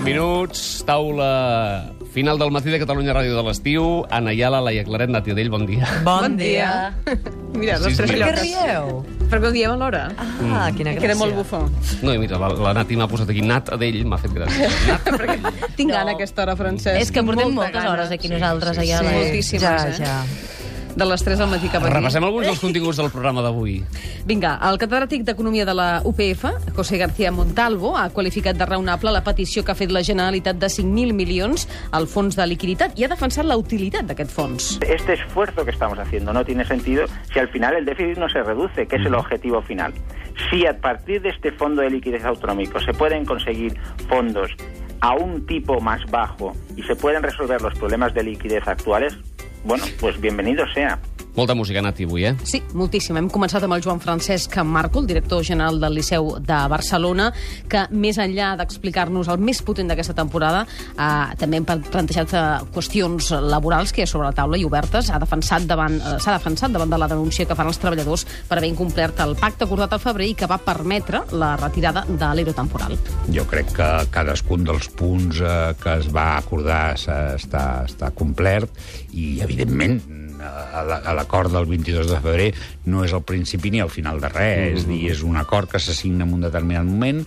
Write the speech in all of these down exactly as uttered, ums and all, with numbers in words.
minuts, taula final del matí de Catalunya Ràdio de l'estiu. Anna Iala, Laia Claret, Nati Adell, bon dia. Bon, Bon dia. Mira, les tres Per què lloques. rieu? Perquè ho diem alhora. Ah, quina gràcia. Que era molt bufó. No, i mira, la, la Nati m'ha posat aquí Nat Adell, m'ha fet gràcia. Nat. Tinc No. gana aquesta hora, Francesc. És que portem Molta moltes gana. hores aquí Sí, nosaltres, sí, allà. sí. a la- Moltíssimes, ja, eh? Ja. De les tres al matí cap aquí. Repassem alguns dels continguts del programa d'avui. Vinga, el catedràtic d'Economia de la U P F, José García Montalvo, ha qualificat de raonable la petició que ha fet la Generalitat de cinc mil milions al fons de liquiditat i ha defensat la utilitat d'aquest fons. Este esfuerzo que estamos haciendo no tiene sentido si al final el déficit no se reduce, que es el objetivo final. Si a partir de este fondo de liquidez autonómico se pueden conseguir fondos a un tipo más bajo y se pueden resolver los problemas de liquidez actuales, bueno, pues bienvenido sea. Molta música, Nati, avui, eh? Sí, moltíssim. Hem començat amb el Joan Francesc Marco, el director general del Liceu de Barcelona, que més enllà d'explicar-nos el més potent d'aquesta temporada, eh, també hem plantejat eh, qüestions laborals que hi ha sobre la taula i obertes. Ha defensat davant, eh, s'ha defensat davant de la denúncia que fan els treballadors per haver incomplert el pacte acordat al febrer i que va permetre la retirada de l'ero temporal. Jo crec que cadascun dels punts eh, que es va acordar s'ha- està, està complert i, evidentment, a la- a l'acord del vint-i-dos de febrer no és el principi ni el final de res. És dir, és un acord que s'assigna en un determinat moment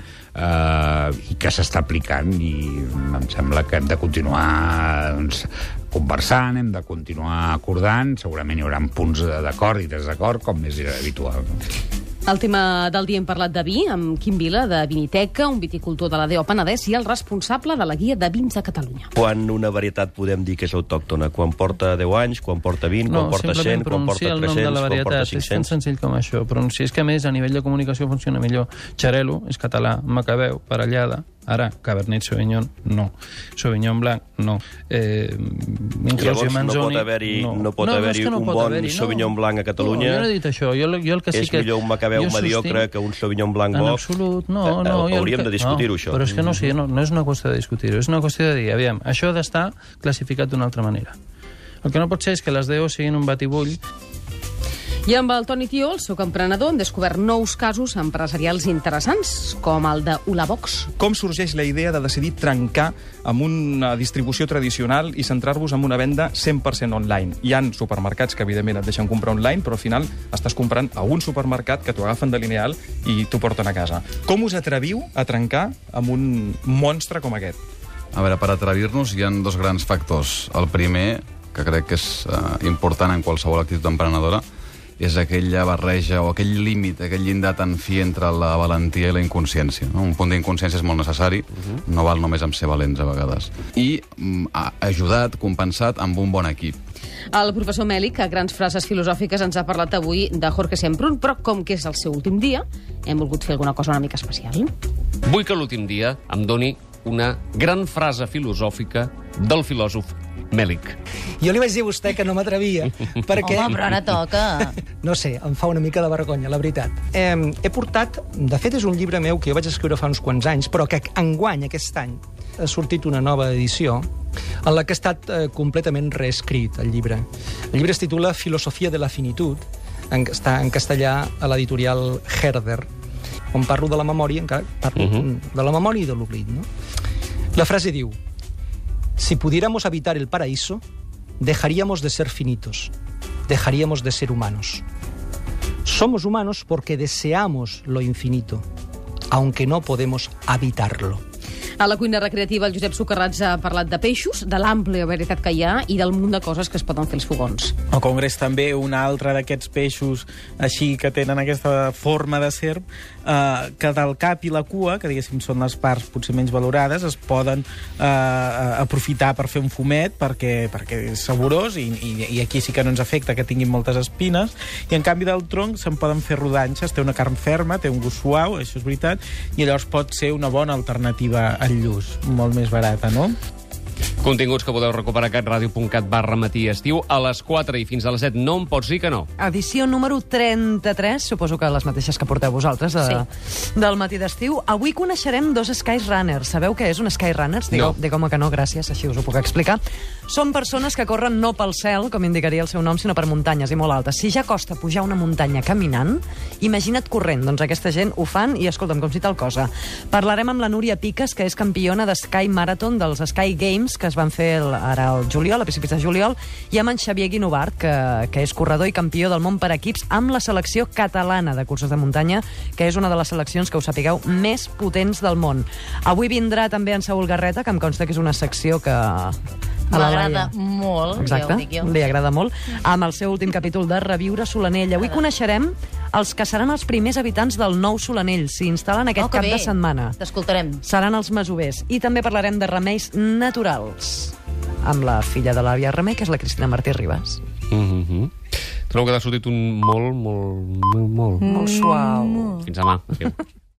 eh, i que s'està aplicant, i em sembla que hem de continuar doncs, conversant, hem de continuar acordant. Segurament hi haurà punts d'acord i desacord, com més era habitual. Al tema del dia hem parlat de vi, amb Quim Vila, de Viniteca, un viticultor de la D E O Penedès i el responsable de la guia de vins de Catalunya. Quan una varietat podem dir que és autòctona? Quan porta deu anys, quan porta vint, No, quan porta simplement cent, quan porta pronunciar el nom de tres-cents, la quan porta varietat. És tan cinc-cents? senzill com això. Pronunciar. És que, a més, a nivell de comunicació funciona millor. Xarel·lo és català, Macabeu, Parellada. Ara, Cabernet Sauvignon, no. Sauvignon Blanc, no. Eh, Llavors no pot haver-hi no. no pot no, haver-hi no, és que no un pot bon haver-hi, no. Sauvignon Blanc a Catalunya. No, jo no he dit això. Jo, jo el que sí És que... millor un Macabeu jo mediocre sostinc- que un Sauvignon Blanc En bo. absolut, no, Eh, no. jo el Hauríem que- de discutir-ho, no, això. Però és que no, sí, no, no és una qüestió de discutir-ho, és una qüestió de dir, aviam, això ha d'estar classificat d'una altra manera. El que no pot ser és que les D E O siguin un batibull. I amb el Toni Tió, el soc emprenedor, hem descobert nous casos empresarials interessants, com el de Ulabox. Com sorgeix la idea de decidir trencar amb una distribució tradicional i centrar-vos en una venda cent per cent online? Hi ha supermercats que, evidentment, et deixen comprar online, però al final estàs comprant a un supermercat que t'ho agafen de lineal i t'ho porten a casa. Com us atreviu a trencar amb un monstre com aquest? A veure, per atrevir-nos hi ha dos grans factors. El primer, que crec que és eh, important en qualsevol actitud emprenedora, és aquella barreja o aquell límit, aquell llindar tan fi entre la valentia i la inconsciència. No? Un punt d'inconsciència és molt necessari, uh-huh. no val només amb ser valents a vegades. I mm, ha ajudat, compensat, amb un bon equip. El professor Mèlic, a grans frases filosòfiques, ens ha parlat avui de Jorge Semprún, però com que és el seu últim dia, hem volgut fer alguna cosa una mica especial. Vull que l'últim dia em doni una gran frase filosòfica del filòsof Mèlic. Jo li vaig dir a vostè que no m'atrevia, perquè... Home, però ara toca. No sé, em fa una mica de vergonya, la veritat. Eh, he portat... De fet, és un llibre meu que jo vaig escriure fa uns quants anys, però que enguany, aquest any, ha sortit una nova edició en la que ha estat eh, completament reescrit, el llibre. El llibre es titula Filosofia de la finitud, en, està en castellà a l'editorial Herder, on parlo de la memòria, encara parlo uh-huh. de la memòria i de l'oblit, no? La frase diu: si pudiéramos habitar el paraíso, dejaríamos de ser finitos, dejaríamos de ser humanos. Somos humanos porque deseamos lo infinito, aunque no podemos habitarlo. A la cuina recreativa, el Josep Socarrats ha parlat de peixos, de l'àmplia varietat que hi ha i del munt de coses que es poden fer als fogons. Al Congrés també un altre d'aquests peixos així que tenen aquesta forma de serp, eh, que del cap i la cua, que diguéssim són les parts potser menys valorades, es poden eh, aprofitar per fer un fumet perquè, perquè és saborós i, i, i aquí sí que no ens afecta que tinguin moltes espines, i en canvi del tronc se'n poden fer rodanxes, té una carn ferma, té un gust suau, això és veritat, i llavors pot ser una bona alternativa al lluç, molt més barata, no? Continguts que podeu recuperar a catradio.cat barra matí estiu a les quatre i fins a les set. No em pots dir que no. Edició número trenta-tres, suposo que les mateixes que porteu vosaltres de, sí. del matí d'estiu. Avui coneixerem dos Skyrunners. Sabeu què és un Skyrunner? Digueu, No. digueu-me que no, gràcies, així us ho puc explicar. Són persones que corren no pel cel, com indicaria el seu nom, sinó per muntanyes i molt altes. Si ja costa pujar una muntanya caminant, imagina't corrent. Doncs aquesta gent ho fan i, escolta'm, com si tal cosa. Parlarem amb la Núria Piques, que és campiona de Sky Marathon dels Sky Games, que es van fer el, ara el juliol, a principis de juliol, i amb en Xavier Guinovart, que, que és corredor i campió del món per equips amb la selecció catalana de curses de muntanya, que és una de les seleccions que us sapigueu més potents del món. Avui vindrà també en Saúl Garreta, que em consta que és una secció que... M'agrada molt, Exacte, ja ho dic jo. li agrada molt, amb el seu últim capítol de Reviure Solanell. Avui coneixerem els que seran els primers habitants del nou Solanell. S'hi instal·len aquest Oh, que cap bé. de setmana. T'escoltarem. Seran els masovers. I també parlarem de remeis naturals amb la filla de l'àvia Remei, que és la Cristina Martí Ribas. Mm-hmm. Trobo que t'ha sortit un molt, molt, molt, molt... Molt suau. Fins demà. Adéu.